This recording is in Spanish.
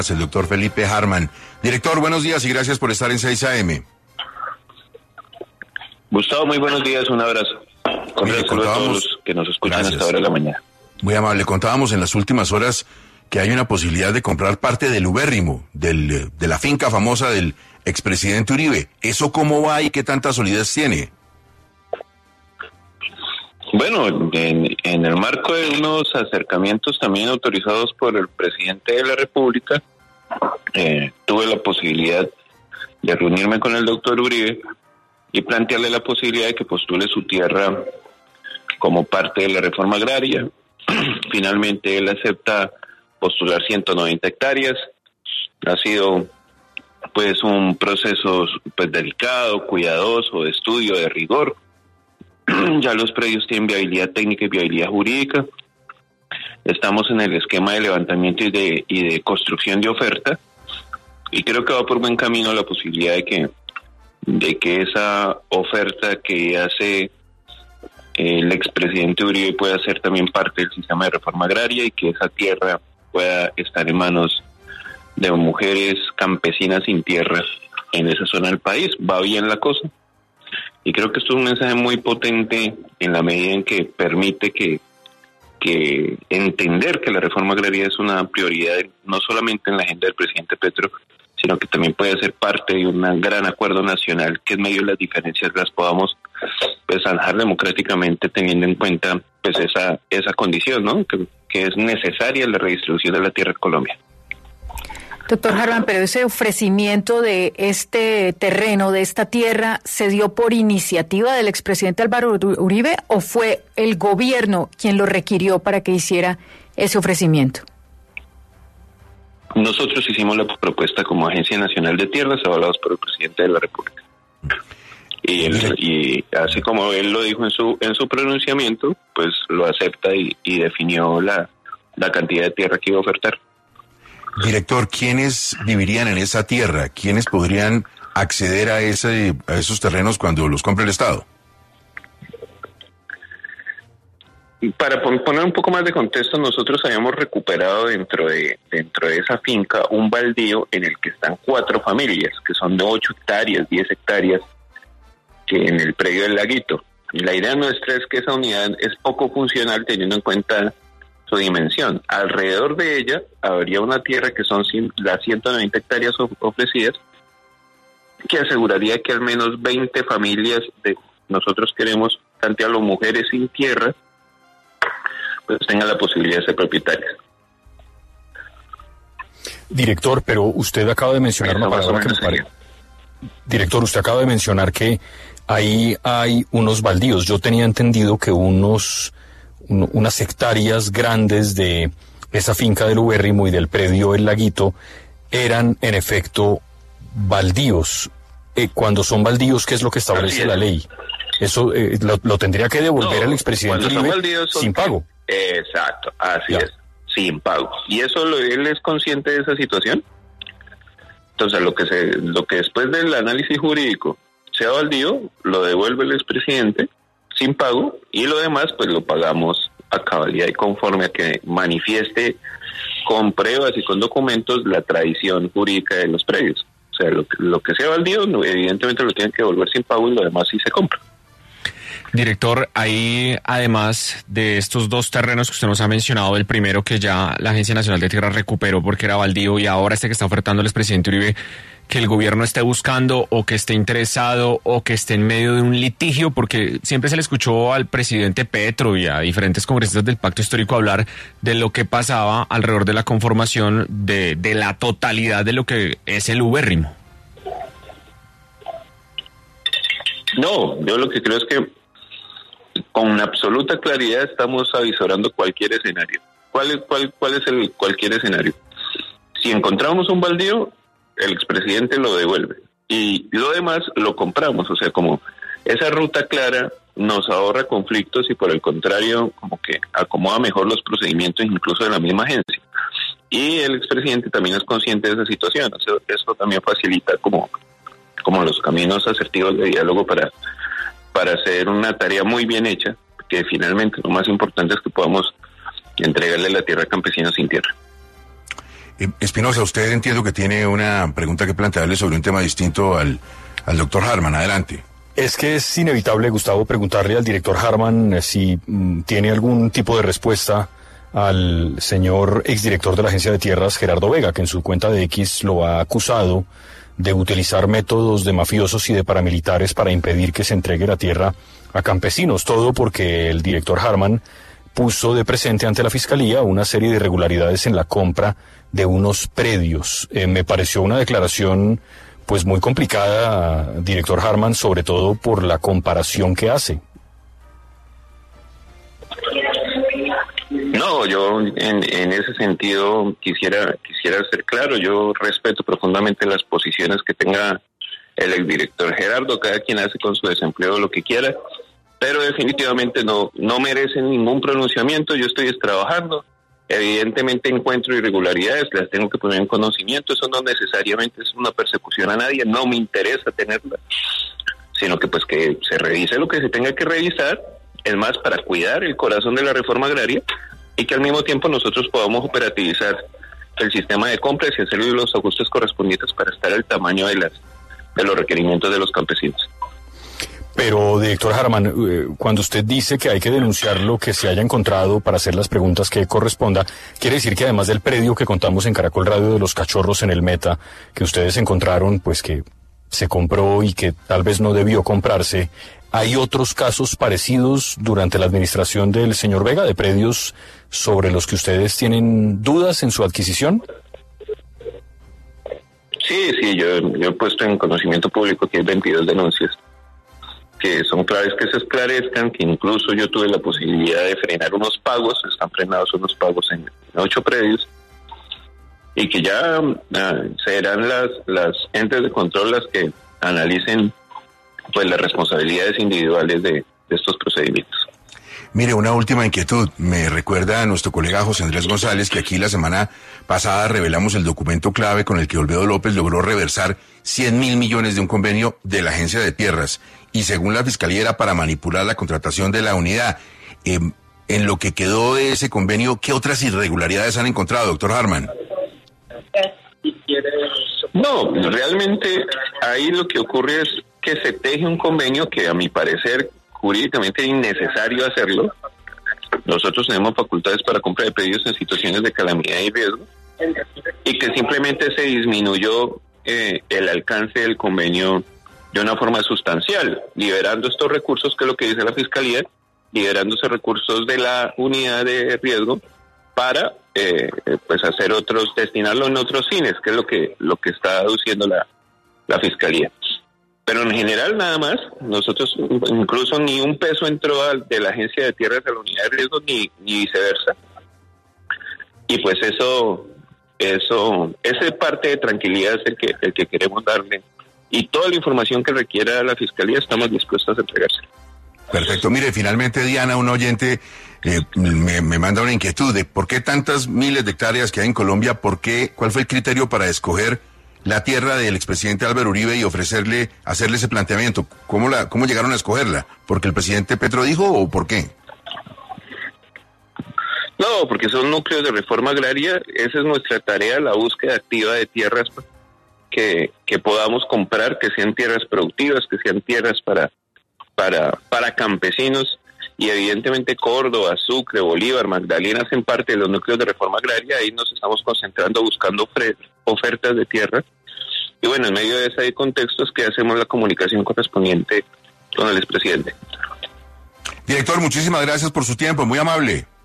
el doctor Felipe Harman. Director, buenos días y gracias por estar en 6 AM. Gustavo, muy buenos días, un abrazo. Cordial saludo a todos los que nos escuchan hasta ahora de la mañana. Muy amable, contábamos en las últimas horas que hay una posibilidad de comprar parte del ubérrimo, de la finca famosa del expresidente Uribe. ¿Eso cómo va y qué tanta solidez tiene? Bueno, en el marco de unos acercamientos también autorizados por el presidente de la República, tuve la posibilidad de reunirme con el doctor Uribe y plantearle la posibilidad de que postule su tierra como parte de la reforma agraria. Finalmente él acepta postular 190 hectáreas. Ha sido pues un proceso pues delicado, cuidadoso, de estudio, de rigor. Ya los predios tienen viabilidad técnica y viabilidad jurídica. Estamos en el esquema de levantamiento y de construcción de oferta, y creo que va por buen camino la posibilidad de que esa oferta que hace el expresidente Uribe pueda ser también parte del sistema de reforma agraria y que esa tierra pueda estar en manos de mujeres campesinas sin tierra en esa zona del país. Va bien la cosa. Y creo que esto es un mensaje muy potente en la medida en que permite que entender que la reforma agraria es una prioridad no solamente en la agenda del presidente Petro, sino que también puede ser parte de un gran acuerdo nacional que en medio de las diferencias las podamos pues zanjar democráticamente, teniendo en cuenta pues esa condición, ¿no? Que es necesaria la redistribución de la tierra en Colombia. Doctor Harman, pero ese ofrecimiento de este terreno, de esta tierra, ¿se dio por iniciativa del expresidente Álvaro Uribe o fue el gobierno quien lo requirió para que hiciera ese ofrecimiento? Nosotros hicimos la propuesta como Agencia Nacional de Tierras, avalados por el presidente de la República. Y así como él lo dijo en su pronunciamiento, pues lo acepta y definió la cantidad de tierra que iba a ofertar. Director, ¿quiénes vivirían en esa tierra? ¿Quiénes podrían acceder a esos terrenos cuando los compre el Estado? Para poner un poco más de contexto, nosotros habíamos recuperado dentro de esa finca un baldío en el que están 4 familias, que son de 8 hectáreas, 10 hectáreas, que en el predio del Laguito. Y la idea nuestra es que esa unidad es poco funcional teniendo en cuenta su dimensión. Alrededor de ella habría una tierra que son las 190 hectáreas ofrecidas, que aseguraría que al menos 20 familias nosotros queremos plantearlo mujeres sin tierra, pues tengan la posibilidad de ser propietarias. Director, pero usted acaba de mencionar una palabra que me parece. Director, usted acaba de mencionar que ahí hay unos baldíos. Yo tenía entendido que unas hectáreas grandes de esa finca del ubérrimo y del predio El Laguito eran en efecto baldíos. Cuando son baldíos, ¿qué es lo que establece la ley? Eso lo tendría que devolver el expresidente Uribe sin pago. Exacto, así es, sin pago. Y eso él es consciente de esa situación. Entonces, lo que después del análisis jurídico sea baldío, lo devuelve el expresidente sin pago, y lo demás pues lo pagamos a cabalidad y conforme a que manifieste con pruebas y con documentos la tradición jurídica de los predios. O sea, lo que sea baldío, evidentemente lo tienen que devolver sin pago, y lo demás sí se compra. Director, ahí además de estos 2 terrenos que usted nos ha mencionado, el primero que ya la Agencia Nacional de Tierra recuperó porque era baldío, y ahora que está ofertando el expresidente Uribe, que el gobierno esté buscando o que esté interesado o que esté en medio de un litigio, porque siempre se le escuchó al presidente Petro y a diferentes congresistas del Pacto Histórico hablar de lo que pasaba alrededor de la conformación de la totalidad de lo que es el ubérrimo. No, yo lo que creo es que con absoluta claridad estamos avisorando cualquier escenario. ¿Cuál es el cualquier escenario? Si encontramos un baldío, el expresidente lo devuelve y lo demás lo compramos. O sea, como esa ruta clara nos ahorra conflictos y por el contrario como que acomoda mejor los procedimientos incluso de la misma agencia. Y el expresidente también es consciente de esa situación. O sea, eso también facilita como los caminos asertivos de diálogo para hacer una tarea muy bien hecha, que finalmente lo más importante es que podamos entregarle la tierra a campesinos sin tierra. Espinosa, usted entiendo que tiene una pregunta que plantearle sobre un tema distinto al doctor Harman. Adelante. Es que es inevitable, Gustavo, preguntarle al director Harman si tiene algún tipo de respuesta al señor exdirector de la Agencia de Tierras, Gerardo Vega, que en su cuenta de X lo ha acusado de utilizar métodos de mafiosos y de paramilitares para impedir que se entregue la tierra a campesinos. Todo porque el director Harman puso de presente ante la Fiscalía una serie de irregularidades en la compra de unos predios. Me pareció una declaración pues muy complicada, director Harman, sobre todo por la comparación que hace. No, yo en ese sentido quisiera ser claro. Yo respeto profundamente las posiciones que tenga el exdirector Gerardo. Cada quien hace con su desempleo lo que quiera, pero definitivamente no merecen ningún pronunciamiento. Yo estoy trabajando. Evidentemente encuentro irregularidades, las tengo que poner en conocimiento. Eso no necesariamente es una persecución a nadie, no me interesa tenerla, sino que pues que se revise lo que se tenga que revisar, es más, para cuidar el corazón de la reforma agraria y que al mismo tiempo nosotros podamos operativizar el sistema de compras y hacerle los ajustes correspondientes para estar al tamaño de los requerimientos de los campesinos. Pero, director Harman, cuando usted dice que hay que denunciar lo que se haya encontrado para hacer las preguntas que corresponda, quiere decir que además del predio que contamos en Caracol Radio de los cachorros en el Meta, que ustedes encontraron, pues que se compró y que tal vez no debió comprarse, ¿hay otros casos parecidos durante la administración del señor Vega, de predios sobre los que ustedes tienen dudas en su adquisición? Sí, yo he puesto en conocimiento público que hay 22 denuncias que son claves, que se esclarezcan, que incluso yo tuve la posibilidad de frenar unos pagos, están frenados unos pagos en 8 predios, y que ya serán las entes de control las que analicen pues las responsabilidades individuales de estos procedimientos. Mire, una última inquietud. Me recuerda a nuestro colega José Andrés González que aquí la semana pasada revelamos el documento clave con el que Olmedo López logró reversar 100.000 millones de un convenio de la Agencia de Tierras y según la Fiscalía era para manipular la contratación de la unidad. En lo que quedó de ese convenio, ¿qué otras irregularidades han encontrado, doctor Harman? No, realmente ahí lo que ocurre es que se teje un convenio que a mi parecer jurídicamente es innecesario hacerlo. Nosotros tenemos facultades para compra de predios en situaciones de calamidad y riesgo y que simplemente se disminuyó el alcance del convenio de una forma sustancial, liberando estos recursos, que es lo que dice la Fiscalía, liberando esos recursos de la unidad de riesgo para pues hacer otros, destinarlo en otros fines, que es lo que está aduciendo la Fiscalía. Pero en general nada más, nosotros incluso ni un peso entró de la Agencia de Tierras a la unidad de riesgo ni viceversa. Y pues ese parte de tranquilidad es el que queremos darle. Y toda la información que requiera la Fiscalía estamos dispuestos a entregársela. Perfecto. Mire, finalmente Diana, un oyente, me manda una inquietud de por qué tantas miles de hectáreas que hay en Colombia, cuál fue el criterio para escoger la tierra del expresidente Álvaro Uribe y hacerle ese planteamiento. ¿Cómo llegaron a escogerla? ¿Porque el presidente Petro dijo o por qué? No, porque son núcleos de reforma agraria. Esa es nuestra tarea, la búsqueda activa de tierras que podamos comprar, que sean tierras productivas, que sean tierras para campesinos. Y evidentemente Córdoba, Sucre, Bolívar, Magdalena hacen parte de los núcleos de reforma agraria. Ahí nos estamos concentrando buscando ofertas de tierra. Y bueno, en medio de ese contexto es que hacemos la comunicación correspondiente con el expresidente. Director, muchísimas gracias por su tiempo, muy amable.